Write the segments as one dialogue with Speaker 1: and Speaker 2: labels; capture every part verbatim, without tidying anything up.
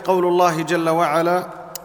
Speaker 1: قول الله جل وعلا: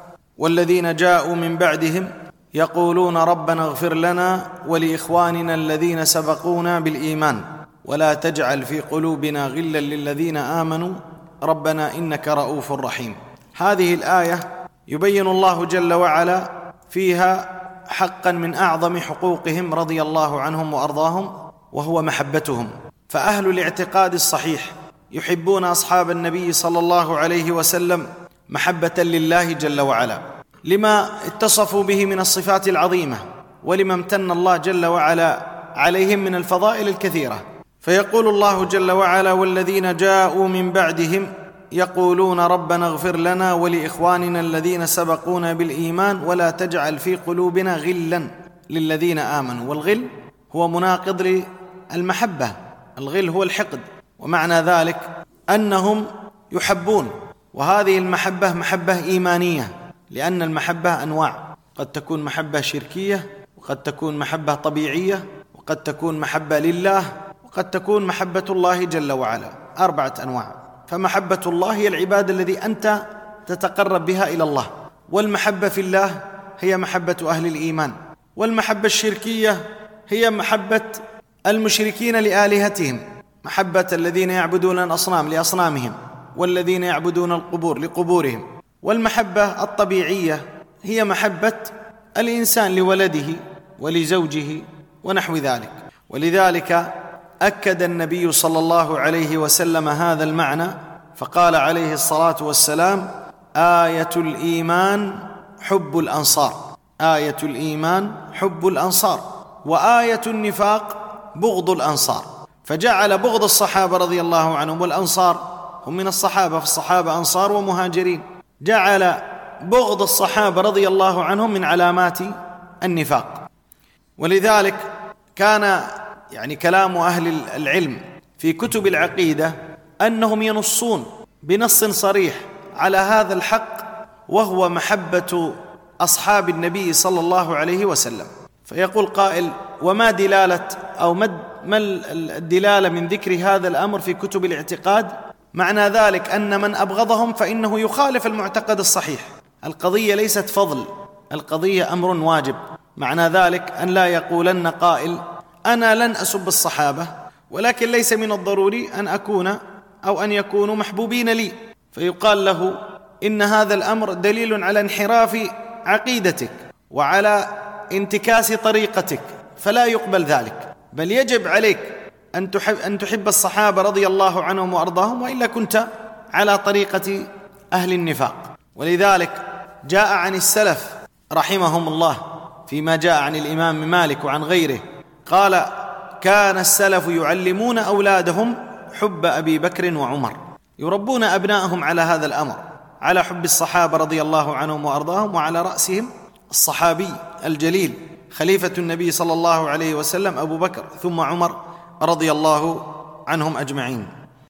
Speaker 1: والذين جاءوا من بعدهم يقولون ربنا اغفر لنا ولإخواننا الذين سبقونا بالإيمان ولا تجعل في قلوبنا غلا للذين آمنوا ربنا إنك رؤوف رحيم. هذه الآية يبين الله جل وعلا فيها حقا من أعظم حقوقهم رضي الله عنهم وأرضاهم، وهو محبتهم. فأهل الاعتقاد الصحيح يحبون أصحاب النبي صلى الله عليه وسلم محبة لله جل وعلا، لما اتصفوا به من الصفات العظيمة، ولما امتن الله جل وعلا عليهم من الفضائل الكثيرة. فيقول الله جل وعلا: والذين جاءوا من بعدهم يقولون ربنا اغفر لنا ولإخواننا الذين سبقونا بالإيمان ولا تجعل في قلوبنا غلا للذين آمنوا. والغل هو مناقض للمحبة، الغل هو الحقد، ومعنى ذلك أنهم يحبون، وهذه المحبة محبة إيمانية، لأن المحبة أنواع، قد تكون محبة شركية، وقد تكون محبة طبيعية، وقد تكون محبة لله، وقد تكون محبة الله جل وعلا، أربعة أنواع. فمحبة الله هي العبادة الذي أنت تتقرب بها إلى الله، والمحبة في الله هي محبة أهل الإيمان، والمحبة الشركية هي محبة المشركين لآلهتهم، محبة الذين يعبدون الأصنام لأصنامهم، والذين يعبدون القبور لقبورهم. والمحبة الطبيعية هي محبة الإنسان لولده ولزوجه ونحو ذلك. ولذلك أكد النبي صلى الله عليه وسلم هذا المعنى، فقال عليه الصلاة والسلام: آية الإيمان حب الأنصار، آية الإيمان حب الأنصار، وآية النفاق بغض الأنصار. فجعل بغض الصحابة رضي الله عنهم، والأنصار هم من الصحابة، فالصحابة أنصار ومهاجرين، جعل بغض الصحابة رضي الله عنهم من علامات النفاق. ولذلك كان يعني كلام أهل العلم في كتب العقيدة أنهم ينصون بنص صريح على هذا الحق، وهو محبة أصحاب النبي صلى الله عليه وسلم. فيقول قائل: وما دلالة أو ما الدلالة من ذكر هذا الأمر في كتب الاعتقاد؟ معنى ذلك أن من أبغضهم فإنه يخالف المعتقد الصحيح. القضية ليست فضل، القضية أمر واجب. معنى ذلك أن لا يقولن قائل: أنا لن أسب الصحابة، ولكن ليس من الضروري أن أكون أو أن يكونوا محبوبين لي، فيقال له: إن هذا الأمر دليل على انحراف عقيدتك وعلى انتكاس طريقتك، فلا يقبل ذلك، بل يجب عليك أن تحب, أن تحب الصحابة رضي الله عنهم وأرضاهم، وإلا كنت على طريقة أهل النفاق. ولذلك جاء عن السلف رحمهم الله فيما جاء عن الإمام مالك وعن غيره، قال: كان السلف يعلمون أولادهم حب أبي بكر وعمر، يربون أبنائهم على هذا الأمر، على حب الصحابة رضي الله عنهم وأرضاهم، وعلى رأسهم الصحابي الجليل خليفة النبي صلى الله عليه وسلم أبو بكر، ثم عمر رضي الله عنهم أجمعين.